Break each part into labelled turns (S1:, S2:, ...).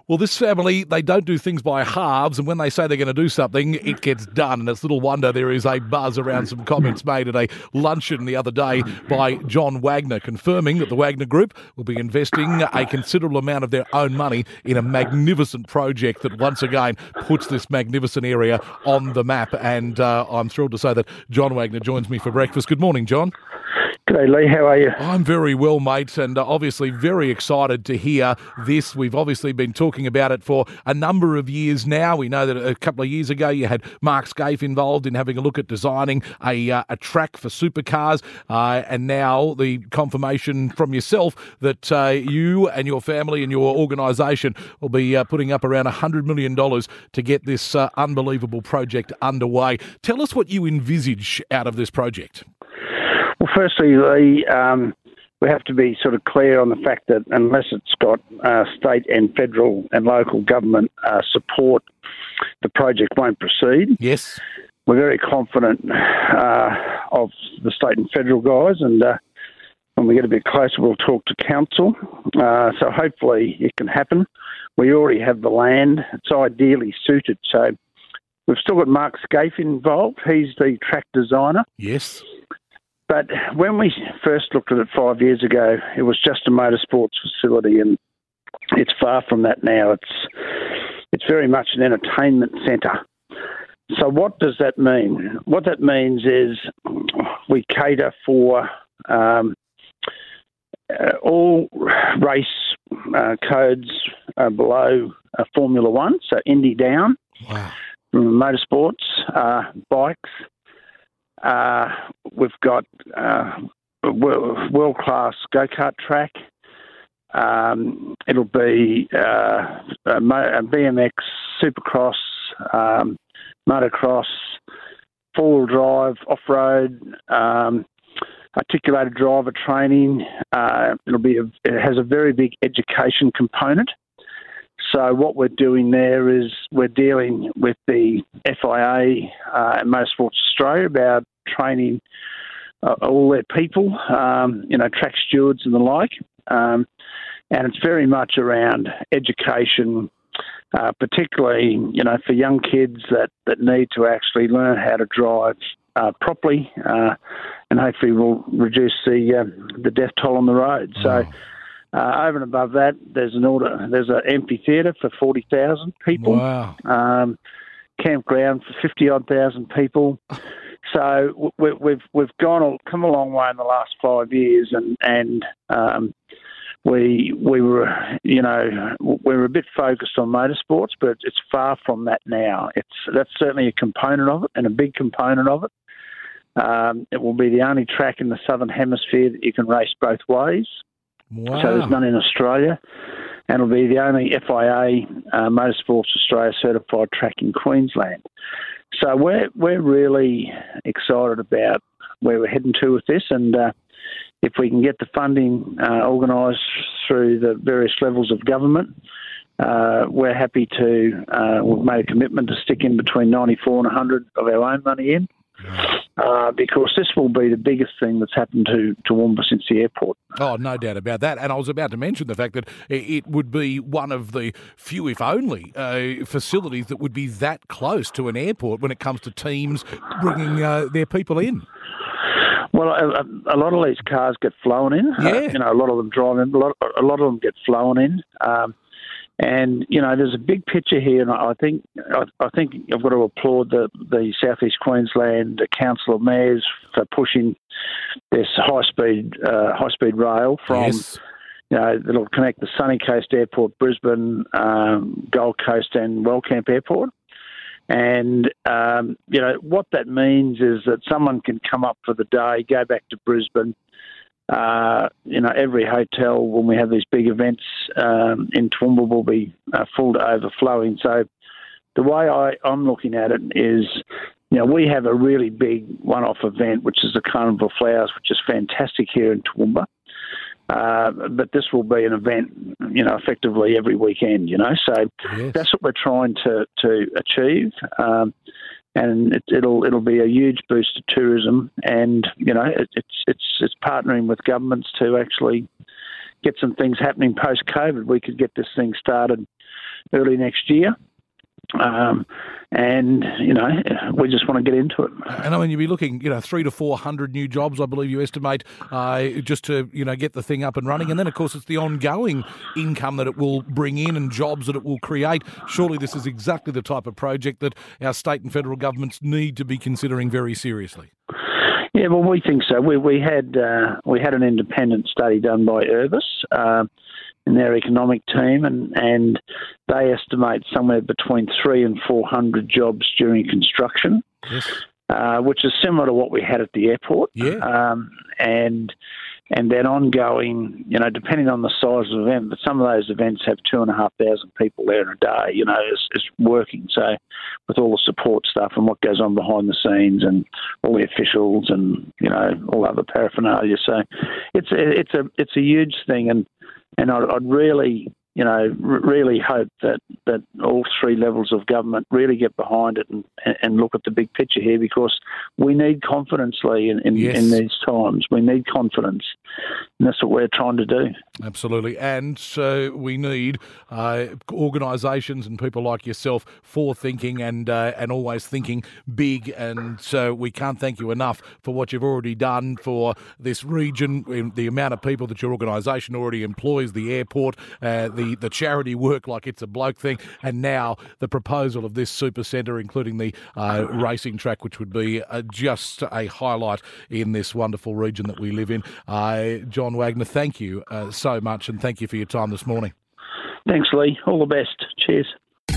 S1: Well, this family, they don't do things by halves, and when they say they're going to do something, it gets done. And it's little wonder there is a buzz around some comments made at a luncheon the other day by John Wagner, confirming that the Wagner Group will be investing a considerable amount of their own money in a magnificent project that once again puts this magnificent area on the map. And I'm thrilled to say that John Wagner joins me for breakfast. Good morning, John.
S2: G'day, Lee. How are you?
S1: I'm very well, mate, and obviously very excited to hear this. We've obviously been talking about it for a number of years now. We know that a couple of years ago you had Mark Scaife involved in having a look at designing a track for supercars, and now the confirmation from yourself that you and your family and your organisation will be putting up around $100 million to get this unbelievable project underway. Tell us what you envisage out of this project.
S2: Well, firstly, Lee, we have to be sort of clear on the fact that unless it's got state and federal and local government support, the project won't proceed.
S1: Yes.
S2: We're very confident of the state and federal guys, and when we get a bit closer, we'll talk to council. So hopefully it can happen. We already have the land. It's ideally suited. So we've still got Mark Scaife involved. He's the track designer.
S1: Yes.
S2: But when we first looked at it 5 years ago, it was just a motorsports facility, and it's far from that now. It's very much an entertainment centre. So what does that mean? What that means is we cater for all race codes below Formula One, so Indy down,
S1: Wow.
S2: motorsports, bikes. We've got world-class go-kart track. It'll be a BMX, Supercross, motocross, four-wheel drive, off-road, articulated driver training. It has a very big education component. So what we're doing there is we're dealing with the FIA and Motorsports Australia about training all their people, track stewards and the like. And it's very much around education, particularly, for young kids that need to actually learn how to drive properly, and hopefully will reduce the death toll on the road.
S1: Wow.
S2: So over and above that, there's an amphitheatre for 40,000 people.
S1: Wow.
S2: Campground for 50-odd thousand people. So we've come a long way in the last 5 years, and we were a bit focused on motorsports, but it's far from that now. That's certainly a component of it, and a big component of it. It will be the only track in the Southern Hemisphere that you can race both ways.
S1: Wow.
S2: So there's none in Australia, and it'll be the only FIA Motorsports Australia certified track in Queensland. So we're really excited about where we're heading to with this, and if we can get the funding organised through the various levels of government, we're happy to. We've made a commitment to stick in between 94 and 100 of our own money in. Because this will be the biggest thing that's happened to Toowoomba since the airport.
S1: Oh, no doubt about that. And I was about to mention the fact that it would be one of the few, if only, facilities that would be that close to an airport when it comes to teams bringing their people in.
S2: Well, a lot of these cars get flown in.
S1: Yeah.
S2: A lot of them drive in. A lot of them get flown in. And there's a big picture here, and I think I've got to applaud the South East Queensland Council of Mayors for pushing this high speed rail from.
S1: Yes.
S2: That'll connect the Sunny Coast Airport, Brisbane, Gold Coast, and Wellcamp Airport. And what that means is that someone can come up for the day, go back to Brisbane. Every hotel, when we have these big events in Toowoomba, will be full to overflowing. So the way I'm looking at it is, we have a really big one-off event, which is the Carnival of Flowers, which is fantastic here in Toowoomba. But this will be an event, effectively every weekend, So
S1: Yes.
S2: That's what we're trying to achieve. And it'll be a huge boost to tourism, and it's partnering with governments to actually get some things happening post-COVID. We could get this thing started early next year. And, we just want to get into it.
S1: And I mean, you'd be looking, 300 to 400 new jobs, I believe you estimate, just to, get the thing up and running. And then, of course, it's the ongoing income that it will bring in and jobs that it will create. Surely this is exactly the type of project that our state and federal governments need to be considering very seriously.
S2: Yeah, well, we think so. We had an independent study done by Urbis in their economic team, and they estimate somewhere between 300 and 400 jobs during construction,
S1: yes.
S2: Which is similar to what we had at the airport.
S1: Yeah.
S2: And then ongoing, depending on the size of the event, but some of those events have 2,500 people there in a day, is working. So with all the support stuff and what goes on behind the scenes and all the officials and, all other paraphernalia. So it's a huge thing. And I'd really, really hope that all three levels of government really get behind it and look at the big picture here, because we need confidence, Lee, in these times. We need confidence, and that's what we're trying to do.
S1: Absolutely. And so we need organisations and people like yourself forward-thinking and always thinking big. And so we can't thank you enough for what you've already done for this region, the amount of people that your organisation already employs, the airport, the charity work like it's a bloke thing, and now the proposal of this super centre, including the racing track, which would be just a highlight in this wonderful region that we live in. John Wagner, thank you so much, and thank you for your time this morning.
S2: Thanks, Lee. All the best. Cheers.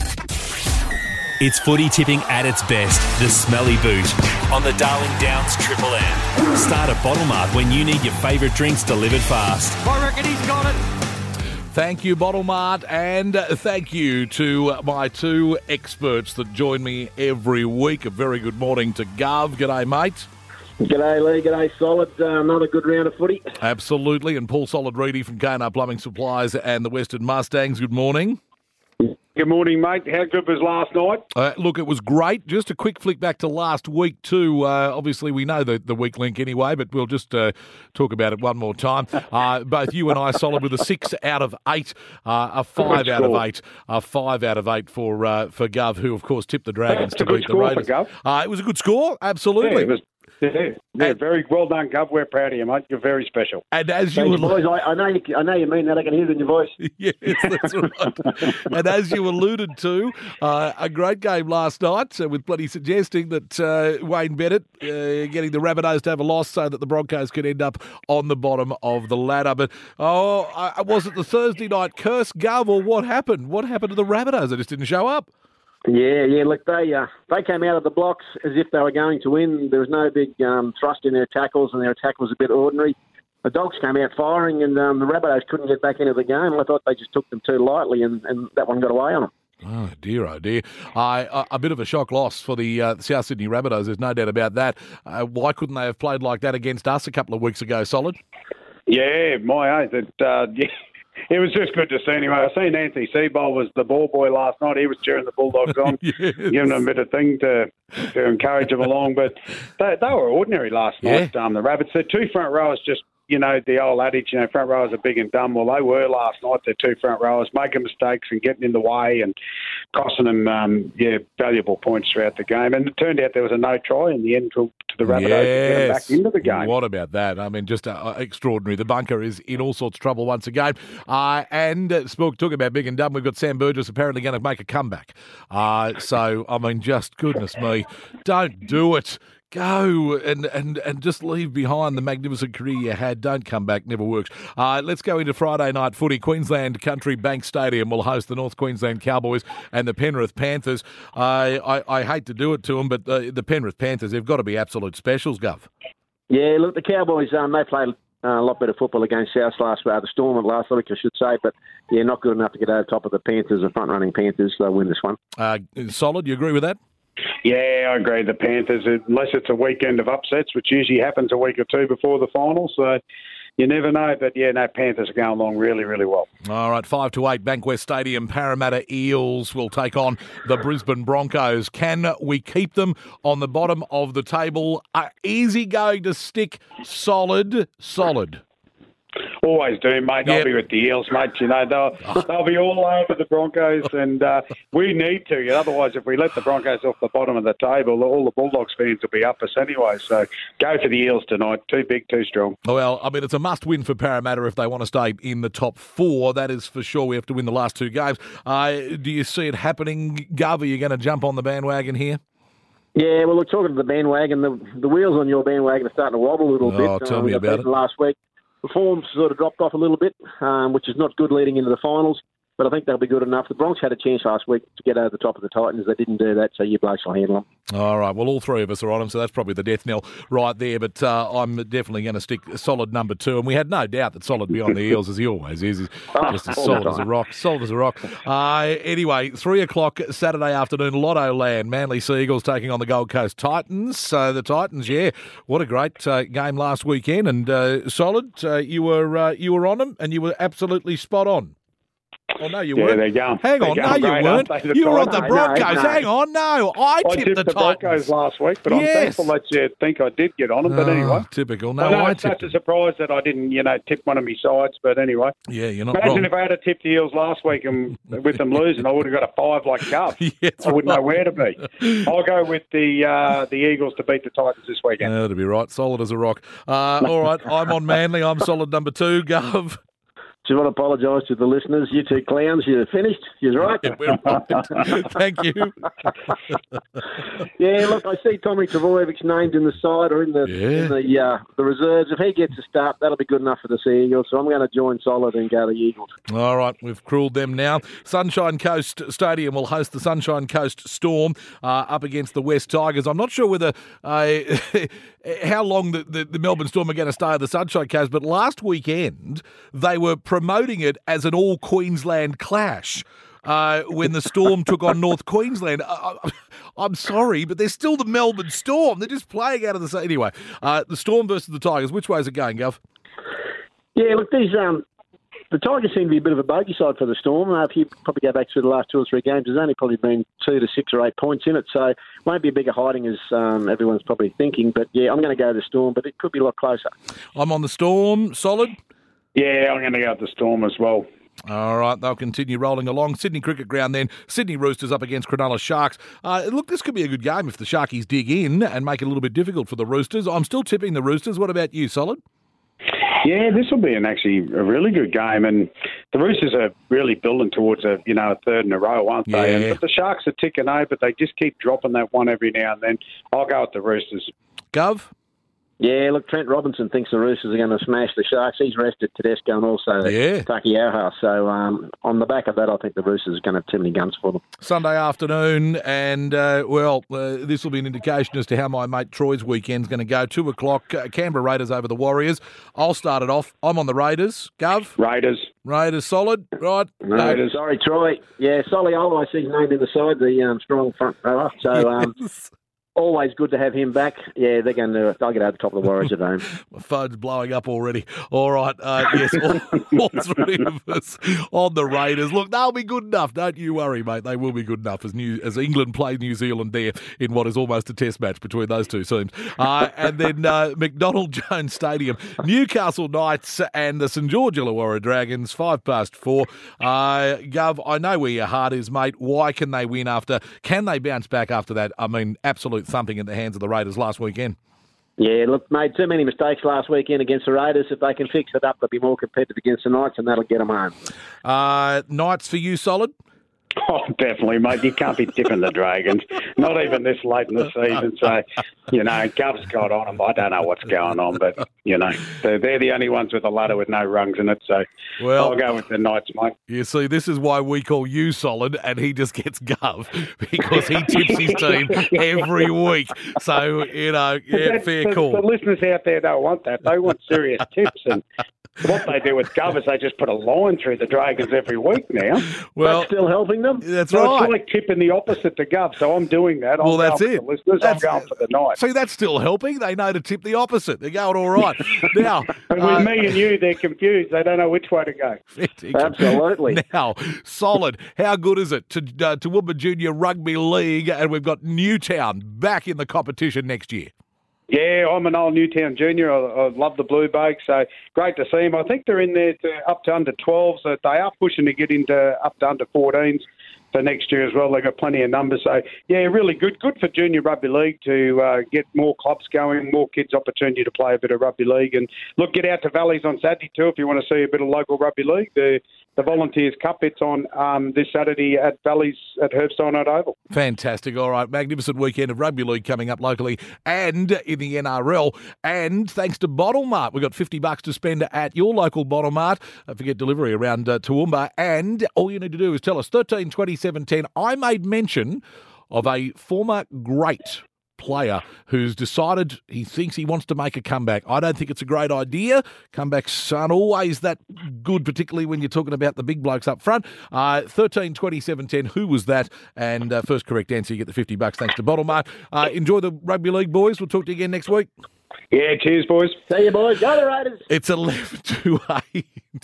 S3: It's footy tipping at its best. The Smelly Boot on the Darling Downs Triple M. Start a Bottle Mart when you need your favourite drinks delivered fast.
S4: I reckon he's got it.
S1: Thank you, Bottle Mart, and thank you to my two experts that join me every week. A very good morning to Gov. G'day, mate.
S5: G'day, Lee. G'day, Solid. Another good round of footy.
S1: Absolutely. And Paul Solid Reedy from K&R Plumbing Supplies and the Western Mustangs. Good morning.
S6: Good morning, mate. How good was last night?
S1: Look, it was great. Just a quick flick back to last week too. Obviously, we know the weak link anyway, but we'll just talk about it one more time. Both you and I, Solid, with a 6 out of 8, a 5 out of 8, a 5 out of 8 for Gov, who of course tipped the Dragons to beat the Raiders. It was a good score, absolutely.
S6: Yeah, it was. Yeah, very well done, Gov. We're proud of you, mate. You're very special.
S1: And as you
S5: boys, I know you mean that. I can hear it in your voice.
S1: Yes, that's right. And as you alluded to, a great game last night with plenty suggesting that Wayne Bennett getting the Rabbitohs to have a loss so that the Broncos could end up on the bottom of the ladder. But, was it the Thursday night curse, Gov, or what happened? What happened to the Rabbitohs? They just didn't show up.
S5: Yeah. Look, they came out of the blocks as if they were going to win. There was no big thrust in their tackles, and their attack was a bit ordinary. The Dogs came out firing, and the Rabbitohs couldn't get back into the game. I thought they just took them too lightly, and that one got away on them.
S1: Oh, dear, oh, dear. A bit of a shock loss for the South Sydney Rabbitohs, there's no doubt about that. Why couldn't they have played like that against us a couple of weeks ago, Solid?
S6: Yeah, my age. It was just good to see anyway. I seen Anthony Seabold was the ball boy last night. He was cheering the Bulldogs on,
S1: yes.
S6: Giving them a bit of thing to encourage them along. But they were ordinary last night, the Rabbits. The two front rowers just, the old adage, front rowers are big and dumb. Well, they were last night, the two front rowers, making mistakes and getting in the way and costing them, valuable points throughout the game. And it turned out there was a no try in the end to the Rabbitohs to get them back into the game.
S1: What about that? I mean, just extraordinary. The bunker is in all sorts of trouble once again. And talking about big and dumb, we've got Sam Burgess apparently going to make a comeback. So, I mean, just goodness me, don't do it. Go and just leave behind the magnificent career you had. Don't come back, never works. Let's go into Friday night footy. Queensland Country Bank Stadium will host the North Queensland Cowboys and the Penrith Panthers. I hate to do it to them, but the Penrith Panthers, they've got to be absolute specials, Gov.
S5: Yeah, look, the Cowboys, they played a lot better football against South the Storm last week, I should say, but yeah, not good enough to get over top of the Panthers, the front-running Panthers. They'll win this one.
S1: Solid, you agree with that?
S6: Yeah, I agree. The Panthers, unless it's a weekend of upsets, which usually happens a week or two before the final, so you never know. But Panthers are going along really, really well.
S1: All right, 5-8, Bankwest Stadium. Parramatta Eels will take on the Brisbane Broncos. Can we keep them on the bottom of the table? Easy going to stick, solid.
S6: Always do, mate.
S1: Yep.
S6: I'll be with the Eels, mate. You know, they'll be all over the Broncos, and we need to. Otherwise, if we let the Broncos off the bottom of the table, all the Bulldogs fans will be up us anyway. So go for the Eels tonight. Too big, too strong.
S1: Well, I mean, it's a must-win for Parramatta if they want to stay in the top four. That is for sure. We have to win the last two games. Do you see it happening, Gov? Are you going to jump on the bandwagon here?
S5: Yeah, well, look, talking to the bandwagon, the wheels on your bandwagon are starting to wobble a little bit.
S1: Oh, tell me about it.
S5: Last week, the form's sort of dropped off a little bit, which is not good leading into the finals, but I think they'll be good enough. The Bronx had a chance last week to get over the top of the Titans. They didn't do that, so you blokes will handle them.
S1: All right, well, all three of us are on them, so that's probably the death knell right there, but I'm definitely going to stick solid number 2, and we had no doubt that solid be on the Eels, as he always is. He's just as solid as a rock. Solid as a rock. Anyway, 3 o'clock Saturday afternoon, Lotto Land. Manly Seagulls taking on the Gold Coast Titans. So the Titans, yeah, what a great game last weekend, and solid. You were on them, and you were absolutely spot on. Oh, no, you weren't.
S6: They're going.
S1: Hang on, no, you weren't. You were on the Broncos.
S5: No.
S1: Hang on, no. I tipped the Titans.
S6: Broncos last week, but I'm thankful that you think I did get on them. But anyway.
S1: Typical. No,
S6: I
S1: tipped
S6: it's such a surprise that I didn't, tip one of my sides. But anyway.
S1: Yeah, you're not
S6: Imagine
S1: wrong.
S6: if I had tipped the Eels last week and with them losing, I would have got a 5 like Gov.
S1: Yeah,
S6: I wouldn't know where to be. I'll go with the Eagles to beat the Titans this weekend.
S1: That'll be right. Solid as a rock. All right, I'm on Manly. I'm solid number 2. Gov.
S5: Just want to apologise to the listeners. You two clowns, you're finished. You're right.
S1: Yeah, we're right. Thank you.
S5: Yeah, look, I see Tommy Trbojevic named in the side or in the reserves. If he gets a start, that'll be good enough for the Sea Eagles. So I'm going to join solid and go the Eagles.
S1: All right, we've cruelled them now. Sunshine Coast Stadium will host the Sunshine Coast Storm up against the West Tigers. I'm not sure whether how long the Melbourne Storm are going to stay at the Sunshine Coast, but last weekend they were promoting it as an all-Queensland clash when the Storm took on North Queensland. I'm sorry, but they're still the Melbourne Storm. They're just playing out of the... Anyway, the Storm versus the Tigers. Which way is it going, Gov?
S5: Yeah, look, these... The Tigers seem to be a bit of a bogey side for the Storm. If you probably go back through the last 2 or 3 games, there's only probably been 2 to 6 or 8 points in it, so it won't be a bigger hiding as everyone's probably thinking. But, yeah, I'm going to go the Storm, but it could be a lot closer.
S1: I'm on the Storm. Solid?
S6: Yeah, I'm going to go with the Storm as well.
S1: All right, they'll continue rolling along. Sydney Cricket Ground then. Sydney Roosters up against Cronulla Sharks. Look, this could be a good game if the Sharkies dig in and make it a little bit difficult for the Roosters. I'm still tipping the Roosters. What about you, Solid?
S6: Yeah, this will be actually a really good game, and the Roosters are really building towards a third in a row, aren't they?
S1: Yeah.
S6: But the Sharks are ticking but they just keep dropping that one every now and then. I'll go with the Roosters.
S1: Gov?
S5: Yeah, look, Trent Robinson thinks the Roosters are going to smash the Sharks. He's rested Tedesco and also Taki Auha. So on the back of that, I think the Roosters are going to have too many guns for them.
S1: Sunday afternoon, and, this will be an indication as to how my mate Troy's weekend's going to go. 2 o'clock, Canberra Raiders over the Warriors. I'll start it off. I'm on the Raiders. Gov? Raiders solid, right?
S5: Raiders. Sorry, Troy. Yeah, Soliolo, I see he's named in the side, the strong front rower. So...
S1: Yes.
S5: Always good to have him back. Yeah, they'll get over the top of the Warriors at home.
S1: My phone's blowing up already. All right, yes, all 3 of us on the Raiders. Look, they'll be good enough. Don't you worry, mate. They will be good enough as England play New Zealand there in what is almost a test match between those two teams. And then McDonald Jones Stadium, Newcastle Knights and the St George Illawarra Dragons, 4:05. Gov, I know where your heart is, mate. Why can they win after? Can they bounce back after that? I mean, absolute thumping at the hands of the Raiders last weekend.
S5: Yeah, look, made too many mistakes last weekend against the Raiders. If they can fix it up, they'll be more competitive against the Knights, and that'll get them home.
S1: Knights for you, solid?
S6: Oh, definitely, mate. You can't be tipping the Dragons, not even this late in the season. So, Gov's got on them. I don't know what's going on, but, they're the only ones with a ladder with no rungs in it. So I'll go with the Knights, mate.
S1: You see, this is why we call you solid and he just gets Gov because he tips his team every week. So, fair call.
S6: The listeners out there don't want that. They want serious tips, and what they do with Gov is they just put a line through the Dragons every week now.
S5: Well, that's still helping them.
S1: That's right.
S6: It's like tipping the opposite to Gov, so I'm doing that.
S1: Well, that's it.
S6: I'm going for the Knights.
S1: See, that's still helping. They know to tip the opposite. They're going all right. Now,
S6: and with me and you, they're confused. They don't know which way to go.
S5: Absolutely.
S1: Now, solid. How good is it to Toowoomba Junior Rugby League, and we've got Newtown back in the competition next year?
S6: Yeah, I'm an old Newtown junior. I love the Blue Bugs, so great to see them. I think they're in there up to under 12s. So they are pushing to get into up to under 14s for next year as well. They've got plenty of numbers. So, yeah, really good. Good for junior rugby league to get more clubs going, more kids opportunity to play a bit of rugby league. And, look, get out to Valleys on Saturday too if you want to see a bit of local rugby league. The Volunteers Cup, it's on this Saturday at Valleys at Herbstone Oval.
S1: Fantastic. All right, magnificent weekend of rugby league coming up locally and in the NRL. And thanks to Bottle Mart, we've got $50 to spend at your local Bottle Mart. Don't forget delivery around Toowoomba. And all you need to do is tell us 13 27 10. I made mention of a former great player who's decided he thinks he wants to make a comeback. I don't think it's a great idea. Comebacks aren't always that good, particularly when you're talking about the big blokes up front. 13 27 10, who was that? And first correct answer, you get the $50 thanks to Bottle Mart. Enjoy the rugby league, boys. We'll talk to you again next week.
S6: Yeah, cheers, boys.
S5: See you, boys. Go the Raiders.
S1: It's 11 to 8.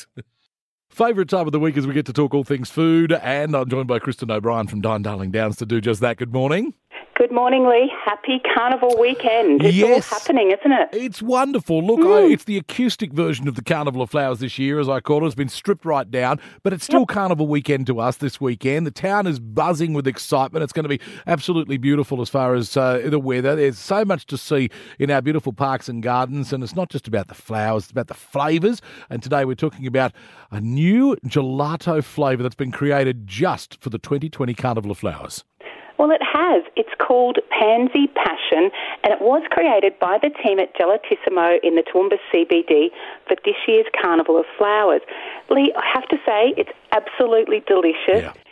S1: Favourite time of the week as we get to talk all things food, and I'm joined by Kristen O'Brien from Dine Darling Downs to do just that. Good morning.
S4: Good morning, Lee. Happy Carnival weekend. It's all happening, isn't it?
S1: It's wonderful. Look, it's the acoustic version of the Carnival of Flowers this year, as I call it. It's been stripped right down, but it's still Carnival weekend to us this weekend. The town is buzzing with excitement. It's going to be absolutely beautiful as far as the weather. There's so much to see in our beautiful parks and gardens, and it's not just about the flowers, it's about the flavours. And today we're talking about a new gelato flavour that's been created just for the 2020 Carnival of Flowers.
S4: Well, it has. It's called Pansy Passion, and it was created by the team at Gelatissimo in the Toowoomba CBD for this year's Carnival of Flowers. Lee, I have to say, it's absolutely delicious. Yeah.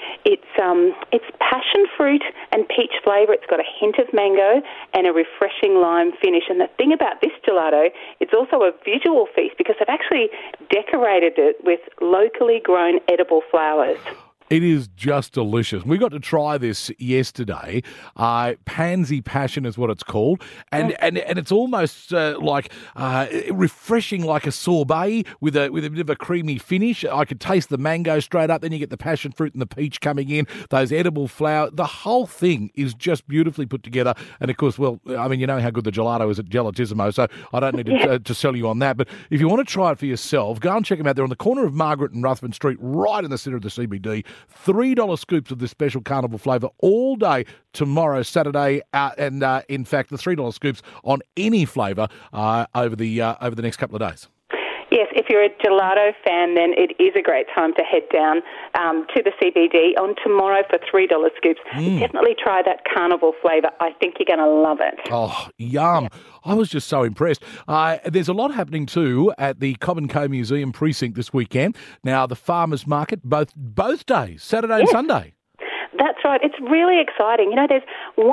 S4: It's passion fruit and peach flavour. It's got a hint of mango and a refreshing lime finish. And the thing about this gelato, it's also a visual feast because they've actually decorated it with locally grown edible flowers.
S1: It is just delicious. We got to try this yesterday. Pansy Passion is what it's called. And it's almost like refreshing like a sorbet with a bit of a creamy finish. I could taste the mango straight up. Then you get the passion fruit and the peach coming in, those edible flowers. The whole thing is just beautifully put together. And, of course, well, I mean, you know how good the gelato is at Gelatissimo, so I don't need to sell you on that. But if you want to try it for yourself, go and check them out. They're on the corner of Margaret and Ruthven Street, right in the centre of the CBD. $3 scoops of this special carnival flavour all day tomorrow, Saturday, and in fact, the $3 scoops on any flavour over the next couple of days.
S4: Yes, if you're a gelato fan, then it is a great time to head down to the CBD on tomorrow for $3 scoops. Definitely try that carnival flavour. I think you're going to love it.
S1: Oh, yum. Yeah. I was just so impressed. There's a lot happening too at the Cobb & Co Museum precinct this weekend. Now, the farmers market, both days, Saturday and Sunday.
S4: That's right. It's really exciting. You know, there's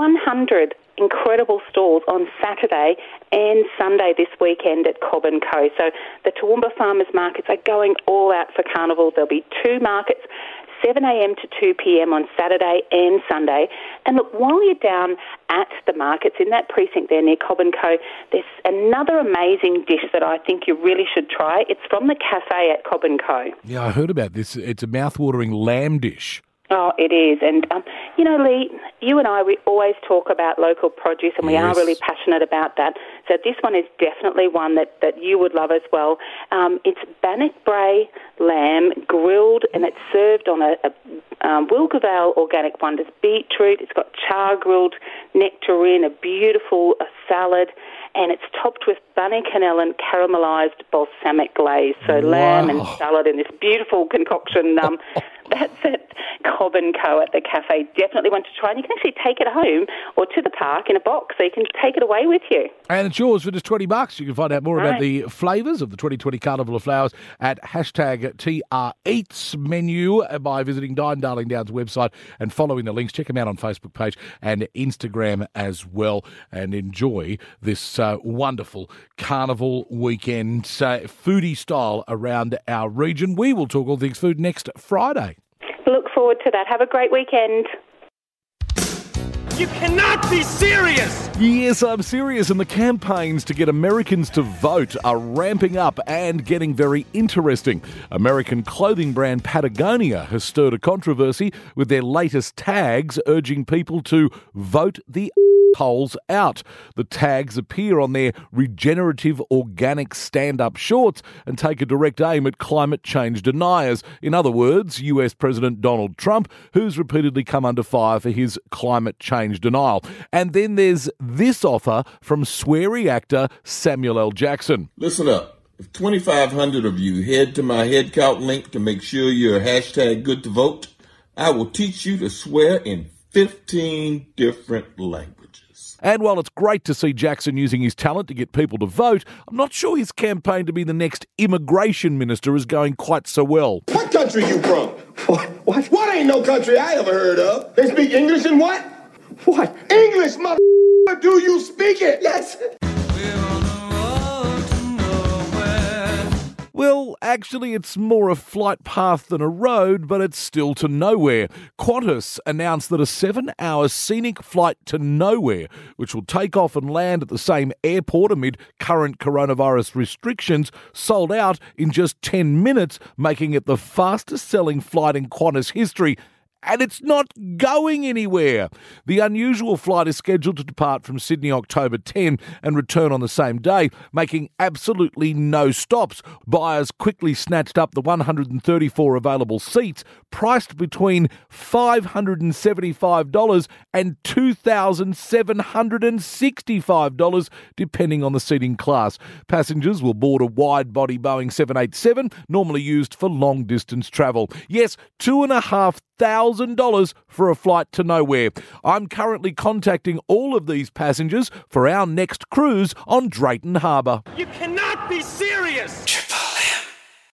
S4: 100 incredible stalls on Saturday and Sunday this weekend at Cobb & Co. So the Toowoomba farmers markets are going all out for Carnival. There'll be 2 markets, 7 a.m. to 2 p.m. on Saturday and Sunday. And look, while you're down at the markets in that precinct there near Cobb & Co, there's another amazing dish that I think you really should try. It's from the cafe at Cobb & Co.
S1: Yeah, I heard about this. It's a mouth-watering lamb dish.
S4: Oh, it is. And, you know, Lee, you and I, we always talk about local produce, and we are really passionate about that. So this one is definitely one that you would love as well. It's Bannock Brae lamb grilled, and it's served on a Wilgavale Organic Wonders beetroot. It's got char-grilled nectarine, a beautiful salad, and it's topped with bunny cannella and caramelised balsamic glaze. So lamb and salad in this beautiful concoction. That's at Cobb & Co at the cafe. Definitely want to try. And you can actually take it home or to the park in a box, so you can take it away with you.
S1: And it's yours for just $20. You can find out more about the flavours of the 2020 Carnival of Flowers at #TREats menu by visiting Dine Darling Downs website and following the links. Check them out on Facebook page and Instagram as well, and enjoy this wonderful Carnival weekend, foodie style around our region. We will talk all things food next Friday.
S4: Look forward to that. Have a great weekend.
S3: You cannot be serious!
S1: Yes, I'm serious, and the campaigns to get Americans to vote are ramping up and getting very interesting. American clothing brand Patagonia has stirred a controversy with their latest tags urging people to vote the poles out. The tags appear on their regenerative organic stand-up shorts and take a direct aim at climate change deniers. In other words, US President Donald Trump, who's repeatedly come under fire for his climate change denial. And then there's this offer from sweary actor Samuel L. Jackson.
S7: Listen up. If 2,500 of you head to my head count link to make sure you're hashtag good to vote, I will teach you to swear in 15 different languages.
S1: And while it's great to see Jackson using his talent to get people to vote, I'm not sure his campaign to be the next immigration minister is going quite so well.
S8: What country you from? What ain't no country I ever heard of? They speak English and what? What? English, mother. Do you speak it? Yes.
S1: Well, actually, it's more a flight path than a road, but it's still to nowhere. Qantas announced that a 7-hour scenic flight to nowhere, which will take off and land at the same airport amid current coronavirus restrictions, sold out in just 10 minutes, making it the fastest-selling flight in Qantas history. And it's not going anywhere. The unusual flight is scheduled to depart from Sydney October 10 and return on the same day, making absolutely no stops. Buyers quickly snatched up the 134 available seats, priced between $575 and $2,765, depending on the seating class. Passengers will board a wide-body Boeing 787, normally used for long-distance travel. Yes, $2,500 for a flight to nowhere. I'm currently contacting all of these passengers for our next cruise on Drayton Harbour.
S9: You cannot be serious!